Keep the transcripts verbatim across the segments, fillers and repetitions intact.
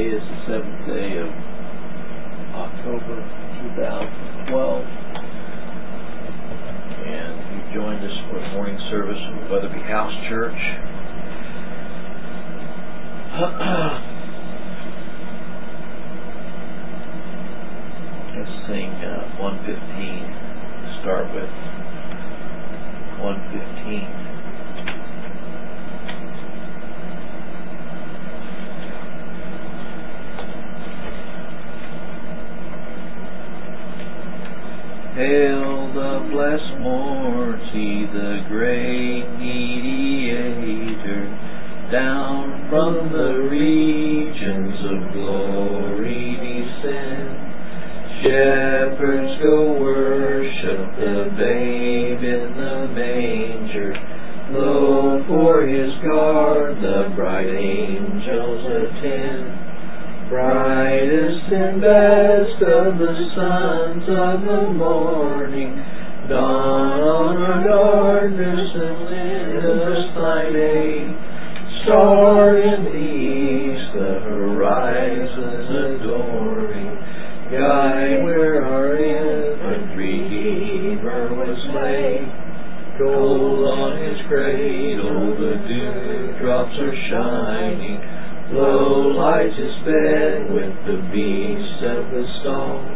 is the seventh day of October two thousand twelve, and you joined us for a morning service from Weatherby House Church. Let's sing uh, one fifteen to start with. one fifteen. Hail the blessed Morty, the great mediator, down from the regions of glory descend. Shepherds go worship the babe in the manger. Lo, for his guard the bright angels attend. Brightest and best of the sons of the morning, dawn on our darkness and endless thy day. Star in the east, the horizons adoring, guide where our infant Redeemer was laid. Gold on his cradle, the dewdrops are shining. Lo, light his bed with the beasts of the stall.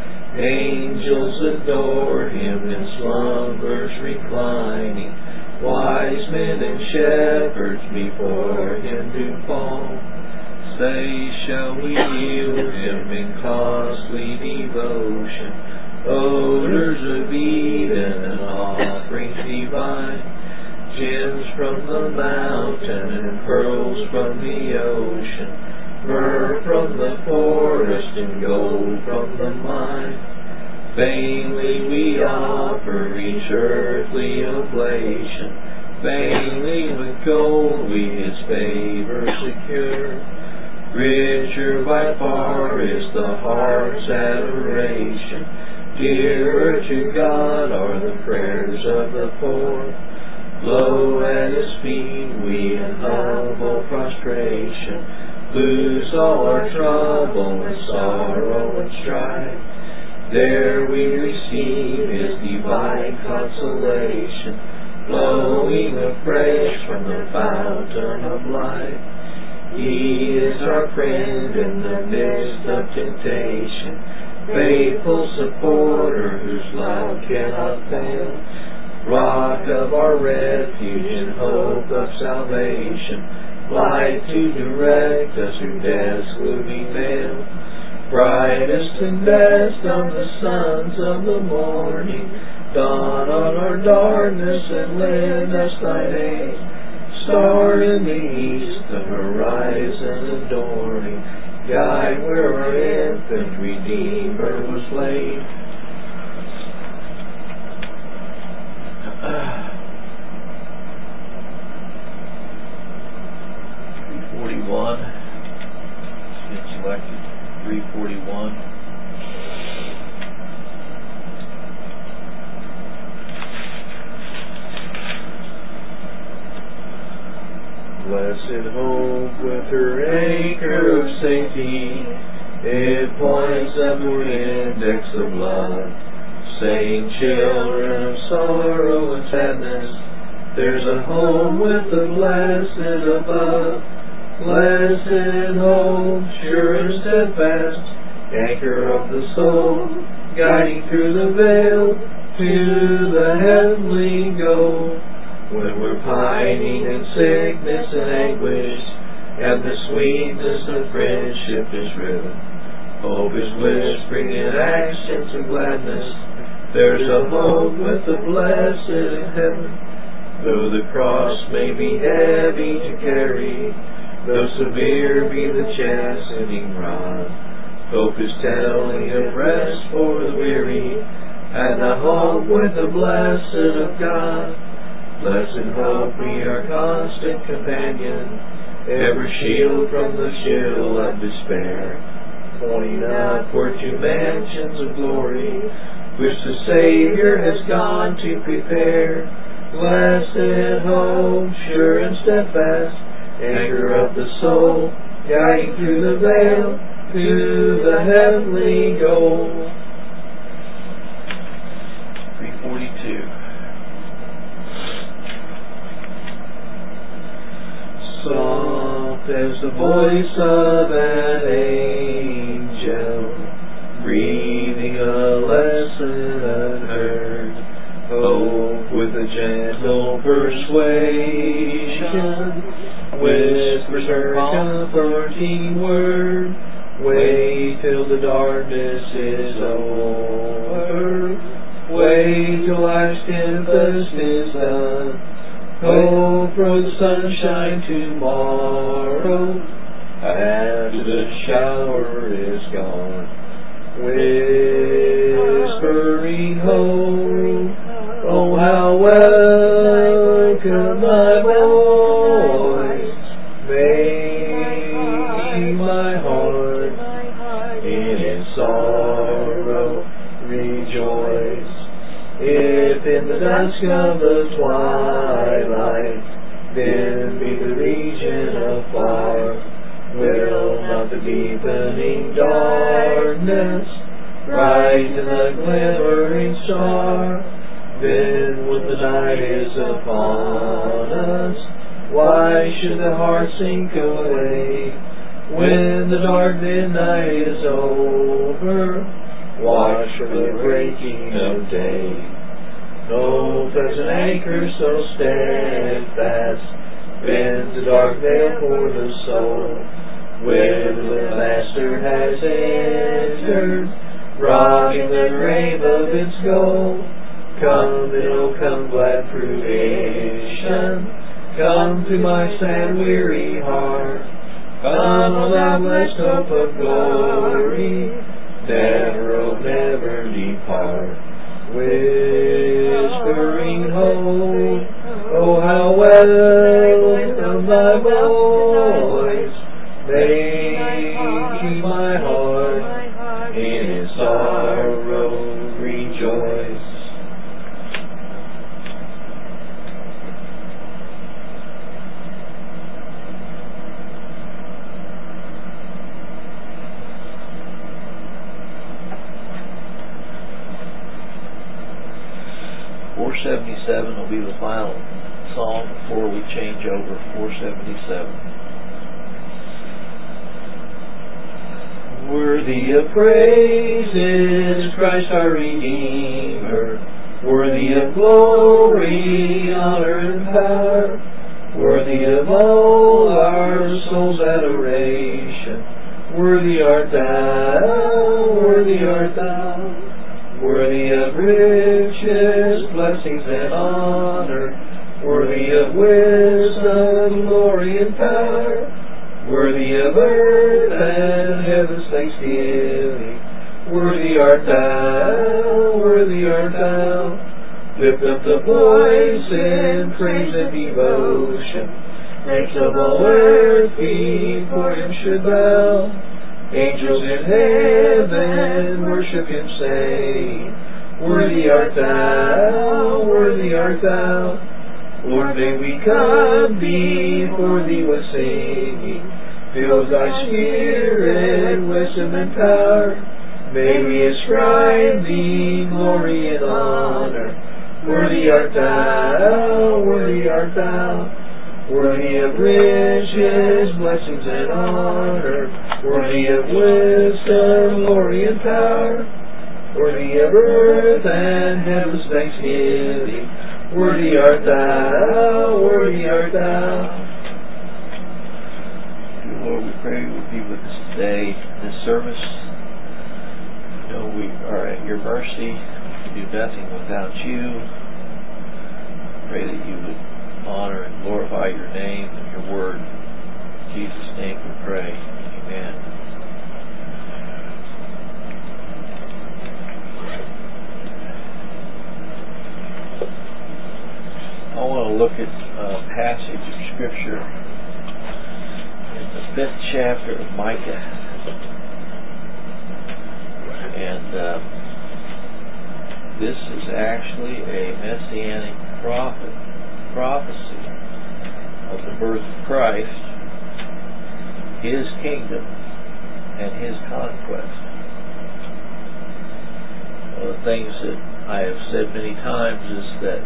Angels adore him in slumbers reclining. Wise men and shepherds before him do fall. Say, shall we yield him in costly devotion, odors of Eden and offerings divine? Gems from the mountain and pearls from the ocean, myrrh from the forest and gold from the mine. Vainly we offer each earthly oblation, vainly with gold we his favor secure. Richer by far is the heart's adoration, dearer to God are the prayers of the poor. Lo, at his feet we in humble prostration lose all our trouble and sorrow and strife. There we receive his divine consolation, flowing afresh from the fountain of life. He is our friend in the midst of temptation, faithful supporter whose love cannot fail. Rock of our refuge and hope of salvation, light to direct us through death's gloomy veil. Brightest and best of the sons of the morning, dawn on our darkness and lend us thy aid. Star in the east, the horizon adoring, guide where our infant Redeemer was laid. three forty-one. It's been selected. three forty-one. Blessed hope with her anchor of safety, it points upward index of love. Saying, children of sorrow and sadness, there's a home with the blessed above. Blessed hope, sure and steadfast, anchor of the soul, guiding through the veil to the heavenly goal. When we're pining in sickness and anguish, and the sweetness of friendship is riven, hope is whispering in accents of gladness. There's a hope with the blessed in heaven. Though the cross may be heavy to carry, though severe be the chastening rod, hope is telling of rest for the weary, and a hope with the blessed of God. Blessed hope be our constant companion, ever shield from the chill of despair, pointing upward to mansions of glory, which the Savior has gone to prepare. Blessed hope, sure and steadfast, anchor of the soul, guiding through the veil to the heavenly goal. three forty-two. Soft as the voice of an angel, breathing a lesson unheard, hope with a gentle persuasion, whispers her comforting word. Wait till the darkness is over, wait till life's tempest is done, hope for the sunshine tomorrow, after the shower is gone. Whispering hope, oh how welcome my voice, make my heart in its sorrow rejoice. If in the dusk of the twilight then be the region afar, will not the deepening darkness brighten the glimmering star? Then when the night is upon us, why should the heart sink away? When the dark midnight is over, watch for the breaking of day. No present anchor so steadfast bends the dark veil for the soul. When the Master has entered, rocking the grave of its gold, come, it'll come, glad fruition, come to my sad, weary heart. Come, O thou blessed hope of glory, never, oh, never depart. Whispering hope, oh, how welcome thy voice, making my heart in its sorrow rejoice. four seventy-seven will be the final song before we change over. four seventy-seven. Worthy of praise is Christ our Redeemer, worthy of glory, honor, and power, worthy of all our soul's adoration. Worthy art thou, worthy art thou, worthy of riches, blessings, and honor, worthy of wisdom, glory, and power, worthy of earth and heaven's thanksgiving. Worthy art thou, worthy art thou. Lift up the voice in praise and devotion. Ranks of all earth before him should bow. Angels in heaven worship him, saying, worthy art thou, worthy art thou. Lord, may we come before thee with singing, fill thy spirit, wisdom, and power. May we ascribe thee glory and honor. Worthy art thou, worthy art thou, worthy of riches, blessings, and honor, worthy of wisdom, glory, and power, worthy of earth and heaven's thanksgiving. Worthy art thou, worthy art thou. Lord, we pray you would be with us today in this service. You know we are at your mercy. We do nothing without you. Pray that you would honor and glorify your name and your word. In Jesus' name we pray. Amen. I want to look at a passage of Scripture in the fifth chapter of Micah. And uh, this is actually a messianic prophet, prophecy of the birth of Christ. His kingdom and His conquest. One of the things that I have said many times is that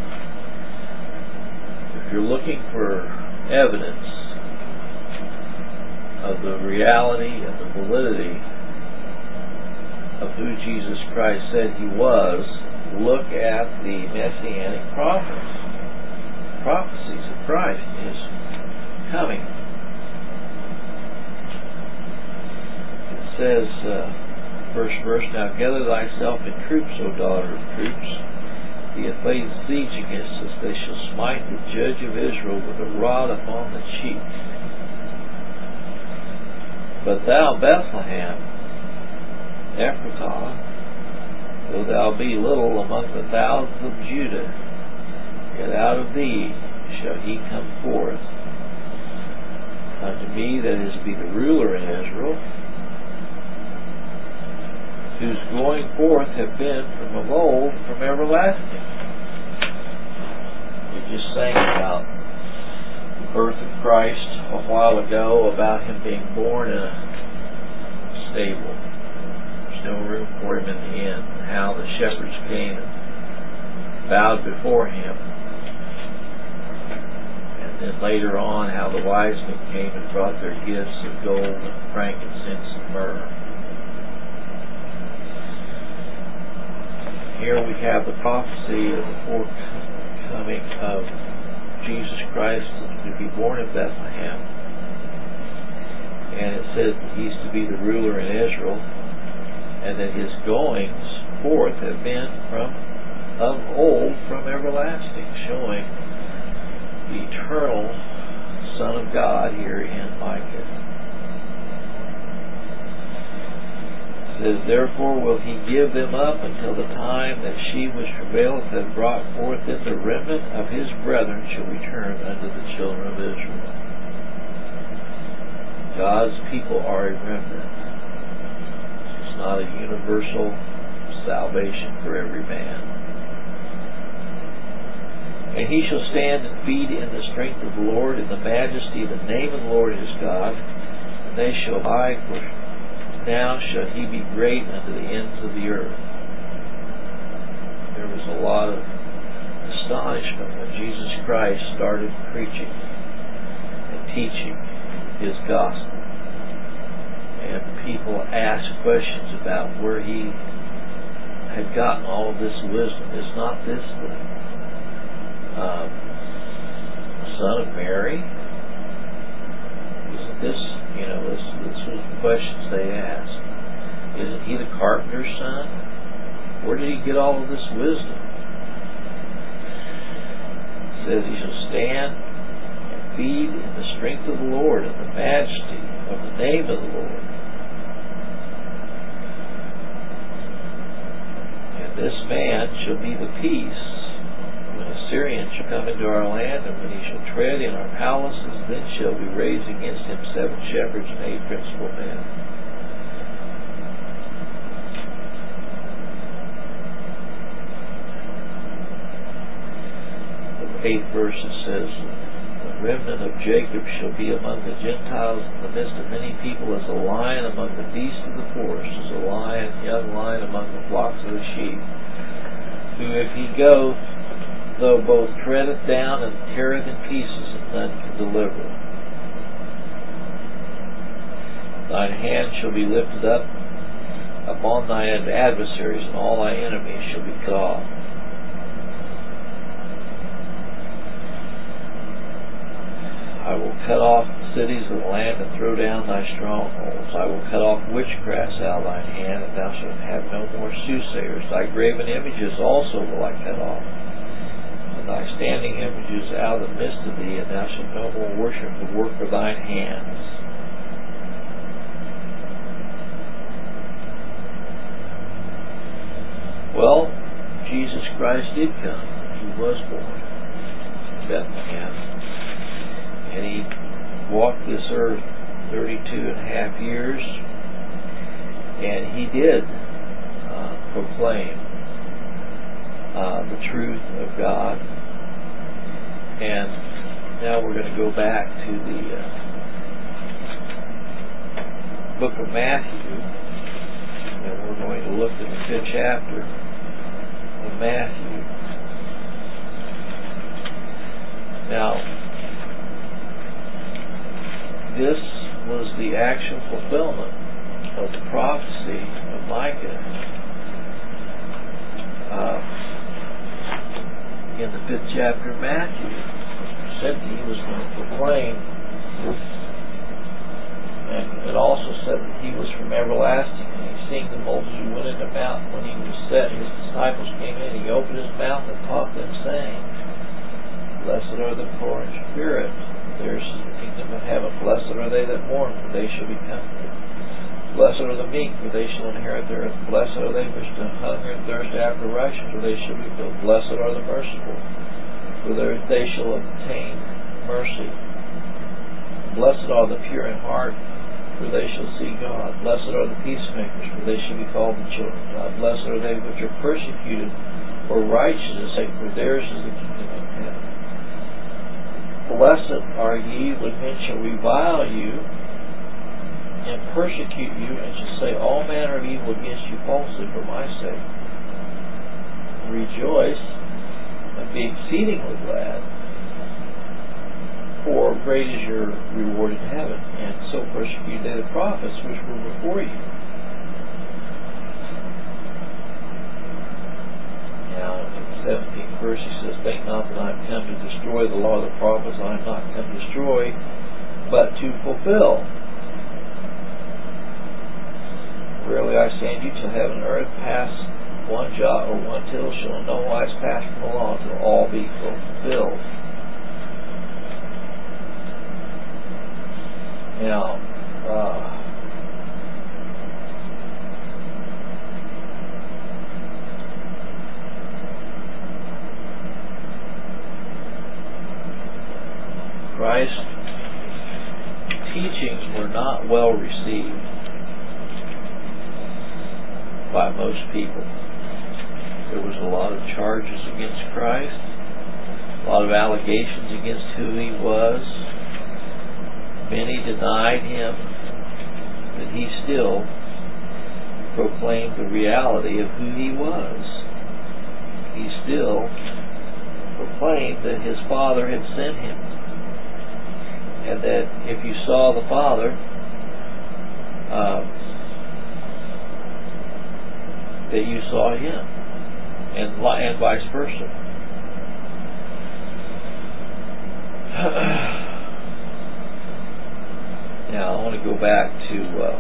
if you're looking for evidence of the reality and the validity of who Jesus Christ said He was, look at the Messianic prophets, prophecies of Christ and His coming. It says, uh, first verse, now gather thyself in troops, O daughter of troops. He hath laid siege against us. They shall smite the judge of Israel with a rod upon the cheek. But thou, Bethlehem, Ephrathah, though thou be little among the thousands of Judah, yet out of thee shall he come forth unto me, that is to be the ruler in Israel, whose going forth have been from of old, from everlasting. We just sang about the birth of Christ a while ago, about Him being born in a stable. There's no room for Him in the inn. How the shepherds came and bowed before Him. And then later on, how the wise men came and brought their gifts of gold and frankincense and myrrh. Here we have the prophecy of the forthcoming of Jesus Christ to be born in Bethlehem. And it says that He's to be the ruler in Israel, and that His goings forth have been from of old, from everlasting, showing the eternal Son of God here in Micah. It says, therefore will He give them up until the time that she which travaileth hath brought forth, that the remnant of His brethren shall return unto the children of Israel. God's people are a remnant. It's not a universal salvation for every man. And he shall stand and feed in the strength of the Lord, in the majesty of the name of the Lord his God. And they shall lie, for now shall he be great unto the ends of the earth. There was a lot of astonishment when Jesus Christ started preaching and teaching His gospel. And people asked questions about where He had gotten all of this wisdom. Is not this the um, son of Mary? Isn't this, you know, this, this was the questions they asked. Isn't He the carpenter's son? Where did He get all of this wisdom? It says He shall stand and feed in the strength of the Lord, and the majesty of the name of the Lord. And this man shall be the peace. When Assyrian shall come into our land, and when he shall tread in our palaces, then shall we raise against him seven shepherds and eight principal men. The eighth verse it says, the remnant of Jacob shall be among the Gentiles in the midst of many people, as a lion among the beasts of the forest, as a lion, young lion among the flocks of the sheep. Who if he go, though both treadeth down and teareth in pieces, and none can deliver. Thine hand shall be lifted up upon thine adversaries, and all thy enemies shall be cut off. I will cut off the cities of the land, and throw down thy strongholds. I will cut off witchcrafts out of thine hand, and thou shalt have no more soothsayers. Thy graven images also will I cut off, and thy standing images out of the midst of thee, and thou shalt no more worship the work of thine hands. Well, Jesus Christ did come. He was born in Bethlehem. And He walked this earth thirty-two and a half years, and He did uh, proclaim uh, the truth of God. And now we're going to go back to the uh, book of Matthew, and we're going to look at the fifth chapter of Matthew. Now, this was the actual fulfillment of the prophecy of Micah uh, in the fifth chapter of Matthew. It said that he was going to proclaim, and it also said that he was from everlasting. And he seeing the multitude went into the mountain. When he was set, his disciples came in. He opened his mouth and taught them, saying, Blessed are the poor in spirit, theirs is the kingdom of heaven. Blessed are they that mourn, for they shall be comforted. Blessed are the meek, for they shall inherit the earth. Blessed are they which do hunger and thirst after righteousness, for they shall be filled. Blessed are the merciful, for they shall obtain mercy. Blessed are the pure in heart, for they shall see God. Blessed are the peacemakers, for they shall be called the children of God. Blessed are they which are persecuted for righteousness' sake, for theirs is the kingdom of heaven. Blessed are ye when men shall revile you and persecute you, and shall say all manner of evil against you falsely for my sake. Rejoice and be exceedingly glad, for great is your reward in heaven. And so persecuted they the prophets which were before you. Now, in the seventeenth verse, he says, Think not that I am come to destroy the law of the prophets. I am not come to destroy, but to fulfill. Verily I say unto you, till heaven and earth pass, one jot or one tittle shall in no wise pass from the law, until all be fulfilled. Now, uh, Christ's teachings were not well received by most people. There was a lot of charges against Christ, a lot of allegations against who he was. Many denied him, but he still proclaimed the reality of who he was. He still proclaimed that his Father had sent him, and that if you saw the Father, uh, that you saw him, and, and vice versa. Now, I want to go back to uh,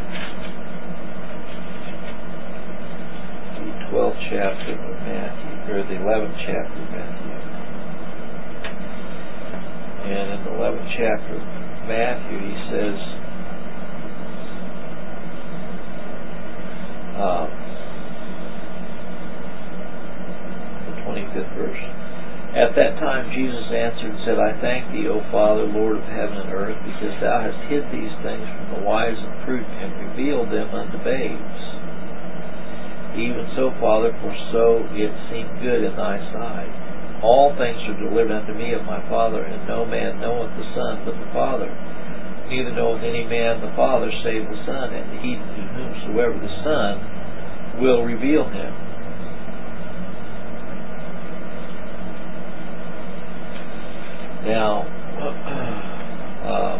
the twelfth chapter of Matthew, or the eleventh chapter of Matthew. And in the eleventh chapter of Matthew, he says, uh, the twenty-fifth verse, At that time Jesus answered and said, I thank thee, O Father, Lord of heaven and earth, because thou hast hid these things from the wise and prudent, and revealed them unto babes. Even so, Father, for so it seemed good in thy sight. All things are delivered unto me of my Father, and no man knoweth the Son but the Father. Neither knoweth any man the Father save the Son, and he to whomsoever the Son will reveal him. Now, uh,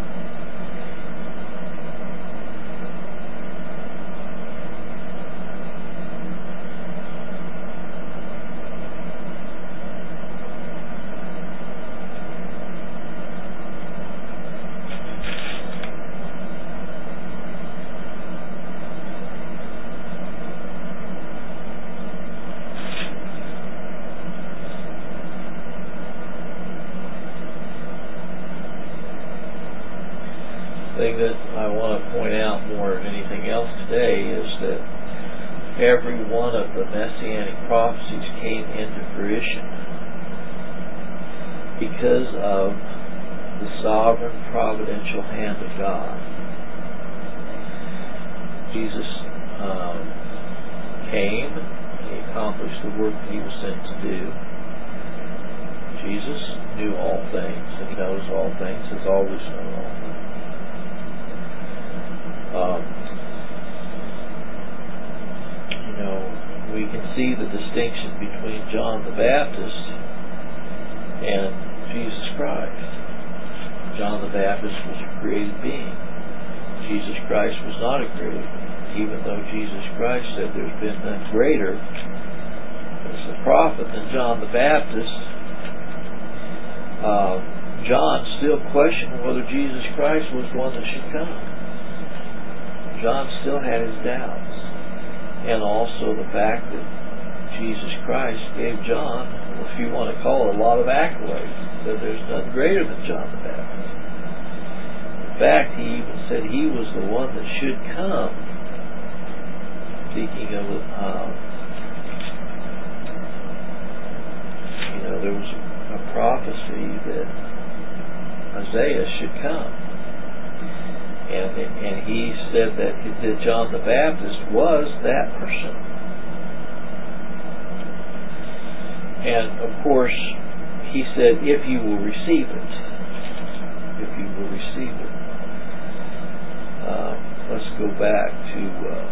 thing that I want to point out more than anything else today is that every one of the Messianic prophecies came into fruition because of the sovereign providential hand of God. Jesus um, came, he accomplished the work that he was sent to do. Jesus knew all things, and he knows all things, has always known all things. distinction between John the Baptist and Jesus Christ. John the Baptist was a created being. Jesus Christ was not a created being, even though Jesus Christ said there's been none greater as a prophet than John the Baptist. Uh, John still questioned whether Jesus Christ was one that should come. John still had his doubts. And also the fact that Jesus Christ gave John, if you want to call it, a lot of accolades, that there's none greater than John the Baptist. In fact, he even said he was the one that should come. Speaking of, uh, you know, there was a prophecy that Isaiah should come. And, and he said that, that John the Baptist was that person. And, of course, he said, if you will receive it. If you will receive it. Uh, let's go back to uh,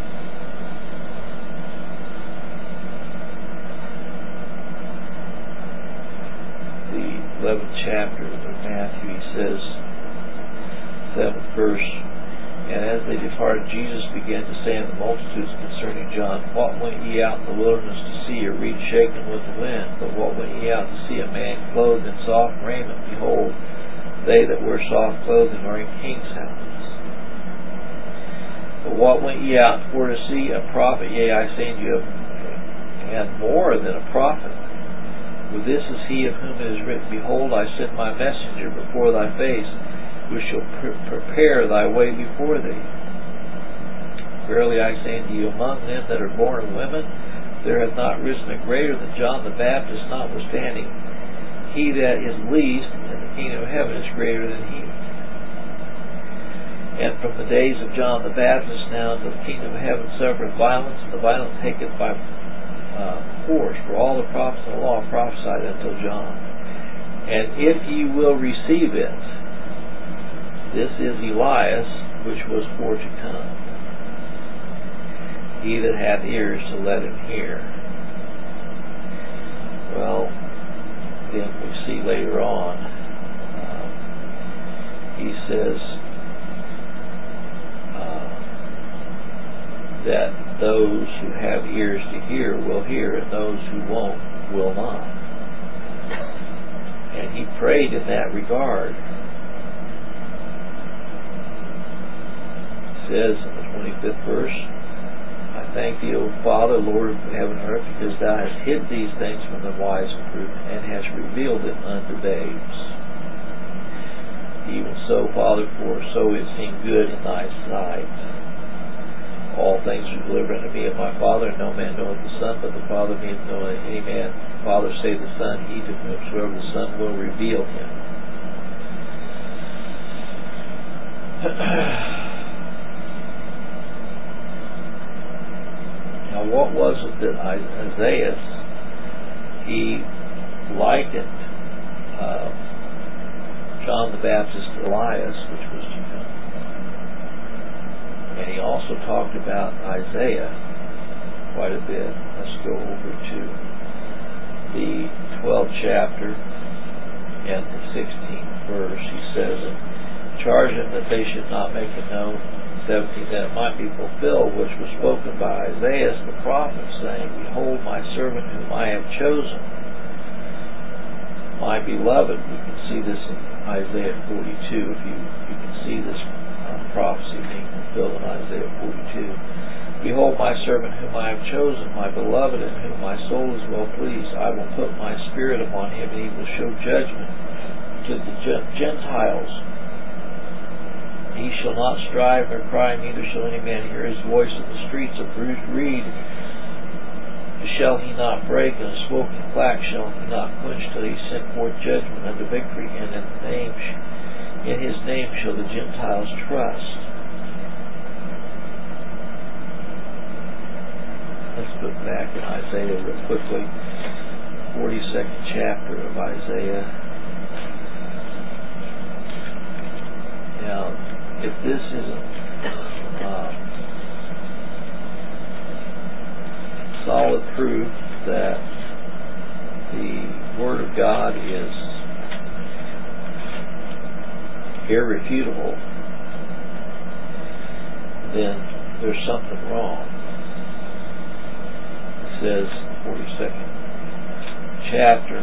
the eleventh chapter of Matthew. He says, seventh verse, and as they departed, Jesus began to say unto the multitudes concerning John, what went ye out in the wilderness to see? A reed shaken with the wind. But what went ye out to see? A man clothed in soft raiment? Behold, they that wear soft clothing are in kings' houses. But what went ye out for to see? A prophet? Yea, I say unto you, and more than a prophet. For this is he of whom it is written, behold, I send my messenger before thy face, who shall pre- prepare thy way before thee. Verily I say unto you, among them that are born of women, there hath not risen a greater than John the Baptist, notwithstanding he that is least in the kingdom of heaven is greater than he. And from the days of John the Baptist now until the kingdom of heaven suffereth violence, and the violent taketh by uh, force. For all the prophets of the law prophesied until John. And if ye will receive it, this is Elias, which was for to come. He that hath ears to let him hear. Well, then we see later on, uh, he says uh, that those who have ears to hear will hear, and those who won't will not. And he prayed in that regard. Says in the twenty-fifth verse, I thank thee, O Father, Lord of heaven and earth, because thou hast hid these things from the wise and prudent, and hast revealed them unto babes. Even so, Father, for so it seemed good in thy sight. All things are delivered unto me of my Father, and no man knoweth the Son, but the Father meaneth no any man. Father save the Son, he to whomsoever the Son will reveal him. Now, what was it that Isaiah, he likened uh, John the Baptist to Elias, which was to come. And he also talked about Isaiah quite a bit. Let's go over to the twelfth chapter and the sixteenth verse. He says, charge them that they should not make it known, seventeen, that it might be fulfilled, which was spoken by Isaiah the prophet, saying, behold, my servant whom I have chosen, my beloved. We can see this in Isaiah forty-two, if you, you can see this uh, prophecy being fulfilled in Isaiah forty-two. Behold, my servant whom I have chosen, my beloved, in whom my soul is well pleased. I will put my spirit upon him, and he will show judgment to the Gentiles. He shall not strive nor cry, neither shall any man hear his voice in the streets. A bruised reed shall he not break, and a smoking flax shall he not quench, till he send forth judgment unto victory, and in the name, in his name shall the Gentiles trust. Let's look back in Isaiah real quickly, forty-second chapter of Isaiah. Now, if this isn't uh, solid proof that the Word of God is irrefutable, then there's something wrong. It says, forty-second chapter,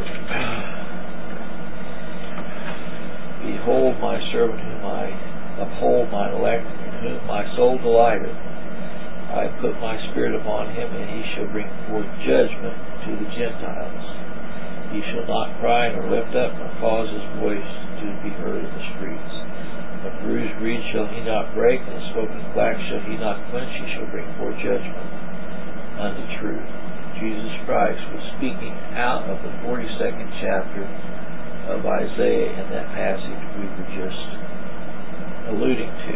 Behold my servant whom I uphold, my elect, in whom my soul delighteth. I put my spirit upon him, and he shall bring forth judgment to the Gentiles. He shall not cry nor lift up, nor cause his voice to be heard in the streets. A bruised reed shall he not break, and a smoking flax shall he not quench. He shall bring forth judgment unto truth. Jesus Christ was speaking out of the forty-second chapter of Isaiah in that passage we were just alluding to.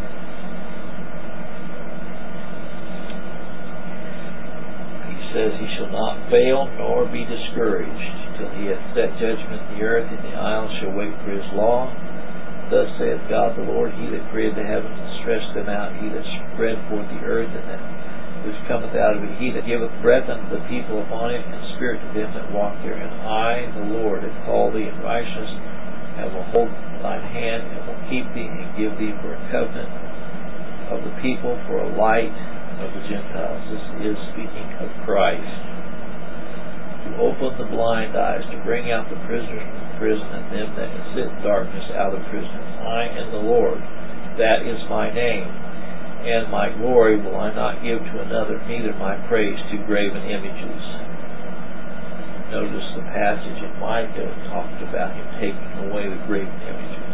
He says, He shall not fail nor be discouraged till he hath set judgment in the earth, and the isles shall wait for his law. Thus saith God the Lord, He that created the heavens and stretched them out, He that spread forth the earth, and that which cometh out of it, He that giveth breath unto the people upon it, and spirit to them that walk therein. I, the Lord, have called thee in righteousness, and will hold thine hand, and will keep thee, and give thee for a covenant of the people, for a light of the Gentiles. This is speaking of Christ. To open the blind eyes, to bring out the prisoners from the prison, and them that sit in darkness out of prison. I am the Lord, that is my name. And my glory will I not give to another, neither my praise to graven images. Notice the passage in Micah talked about him taking away the graven images.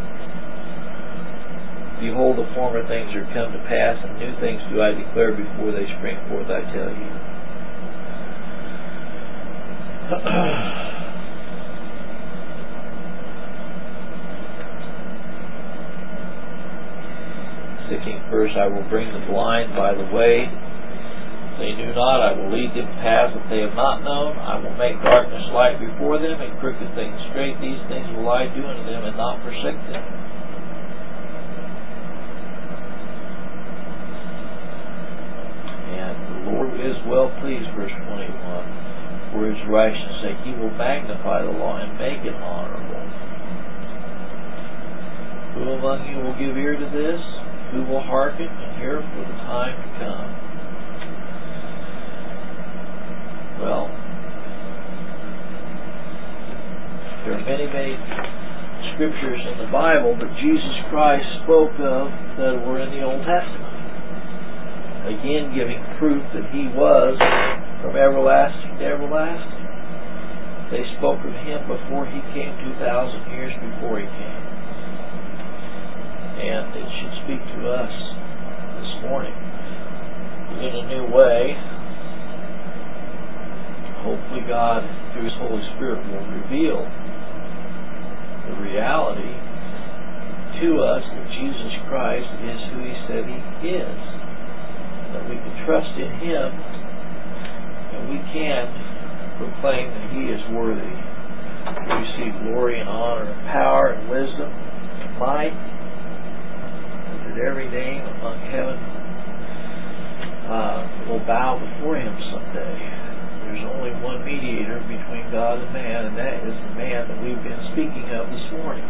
Behold, the former things are come to pass, and new things do I declare before they spring forth, I tell you. Sixteenth verse, I will bring the blind by the way they knew not. I will lead them paths that they have not known. I will make darkness light before them, and crooked things straight. These things will I do unto them, and not forsake them. And the Lord is well pleased, verse twenty-one, for his righteousness' sake. He will magnify the law and make it honorable. Who among you will give ear to this? Who will hearken and hear for the time to come? Well, there are many, many scriptures in the Bible that Jesus Christ spoke of that were in the Old Testament. Again, giving proof that He was from everlasting to everlasting. They spoke of Him before He came, two thousand years before He came. And it should speak to us this morning in a new way. Hopefully God, through His Holy Spirit, will reveal the reality to us that Jesus Christ is who He said He is. That we can trust in Him, and we can proclaim that He is worthy to receive glory and honor and power and wisdom and might. Every name among heaven uh, will bow before Him someday. There's only one mediator between God and man, and that is the man that we've been speaking of this morning.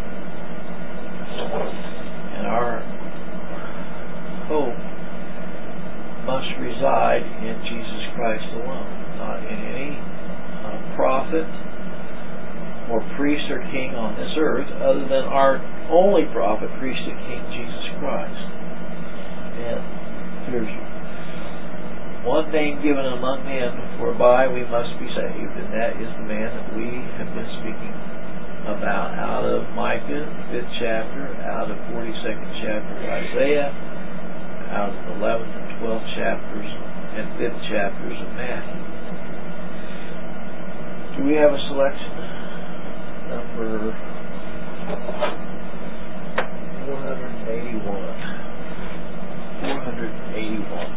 And our hope must reside in Jesus Christ alone, not in any uh, prophet or priest or king on this earth, other than our only prophet, priest, and king, Jesus Christ. And there's one name given among men whereby we must be saved, and that is the man that we have been speaking about out of Micah, fifth chapter, out of forty-second chapter of Isaiah, out of the eleventh and twelfth chapters and fifth chapters of Matthew. Do we have a selection? Number four hundred eighty-one. four hundred eighty-one.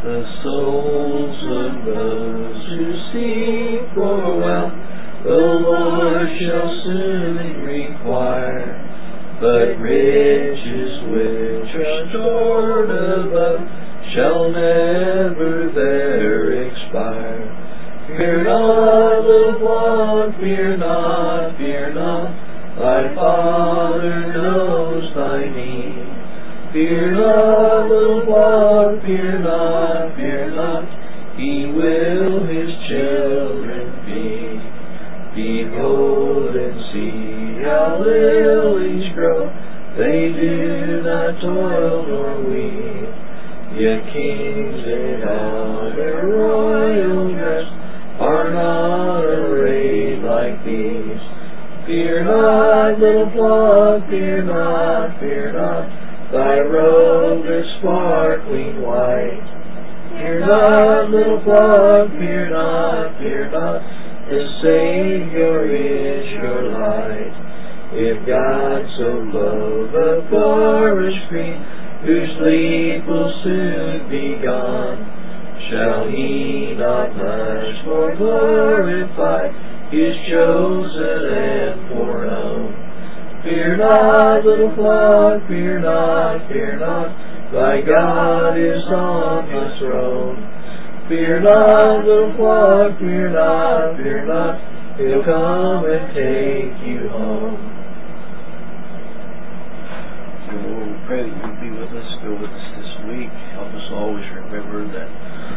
the souls of those who seek for wealth the Lord shall soon require, but riches which are stored above shall never there expire. Fear not, little flock, fear not, fear not, thy Father knows thy need. Fear not, little flock, fear not, fear not, He will His children feed. Behold and see how lilies grow, they do not toil nor weave. Yet kings in all their royal dress are not arrayed like these. Fear not, little flock, fear not, fear not, thy robe is sparkling white. Fear not, little flock, fear not, fear not, the Savior is your light. If God so loved the forest green, whose leaf will soon be gone, shall He not much more glorify His chosen and foreknown? Fear not, little flock, fear not, fear not, thy God is on His throne. Fear not, little flock, fear not, fear not, He'll come and take you home. So Lord, we pray that you'll be with us, go with us this week. Help us always remember that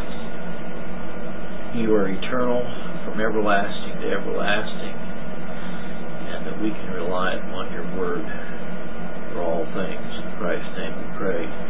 you are eternal, from everlasting to everlasting, and that we can rely upon your word for all things. In Christ's name we pray.